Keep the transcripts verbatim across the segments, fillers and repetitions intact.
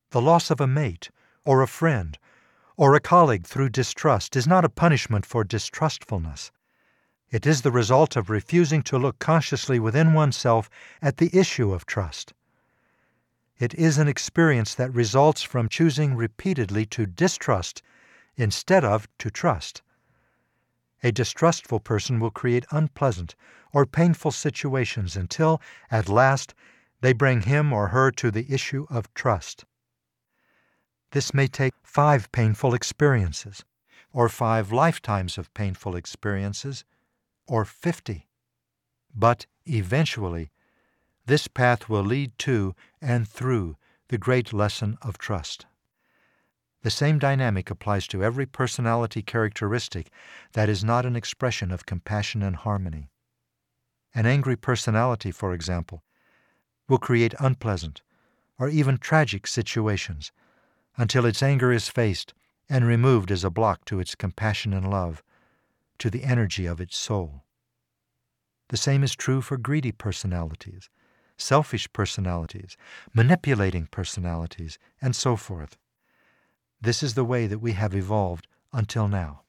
The loss of a mate, or a friend, or a colleague through distrust is not a punishment for distrustfulness. It is the result of refusing to look consciously within oneself at the issue of trust. It is an experience that results from choosing repeatedly to distrust instead of to trust. A distrustful person will create unpleasant or painful situations until, at last, they bring him or her to the issue of trust. This may take five painful experiences, or five lifetimes of painful experiences, or fifty. But eventually, this path will lead to and through the great lesson of trust. The same dynamic applies to every personality characteristic that is not an expression of compassion and harmony. An angry personality, for example, will create unpleasant or even tragic situations until its anger is faced and removed as a block to its compassion and love, to the energy of its soul. The same is true for greedy personalities, selfish personalities, manipulating personalities, and so forth. This is the way that we have evolved until now.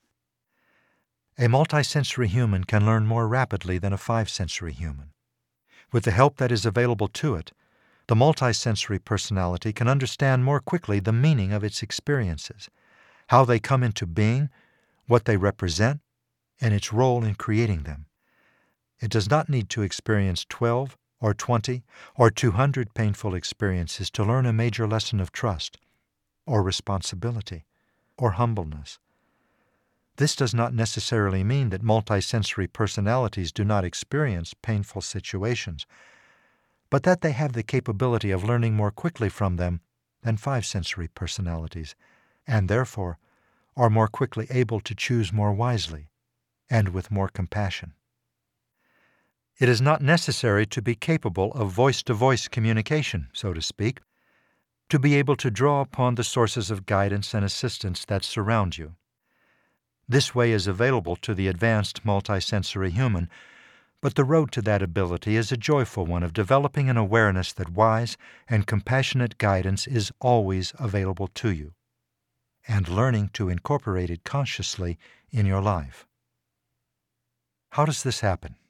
A multisensory human can learn more rapidly than a five-sensory human. With the help that is available to it, the multisensory personality can understand more quickly the meaning of its experiences, how they come into being, what they represent, and its role in creating them. It does not need to experience twelve or twenty or two hundred painful experiences to learn a major lesson of trust, or responsibility, or humbleness. This does not necessarily mean that multisensory personalities do not experience painful situations, but that they have the capability of learning more quickly from them than five-sensory personalities, and therefore are more quickly able to choose more wisely and with more compassion. It is not necessary to be capable of voice-to-voice communication, so to speak, to be able to draw upon the sources of guidance and assistance that surround you. This way is available to the advanced multisensory human, but the road to that ability is a joyful one of developing an awareness that wise and compassionate guidance is always available to you, and learning to incorporate it consciously in your life. How does this happen?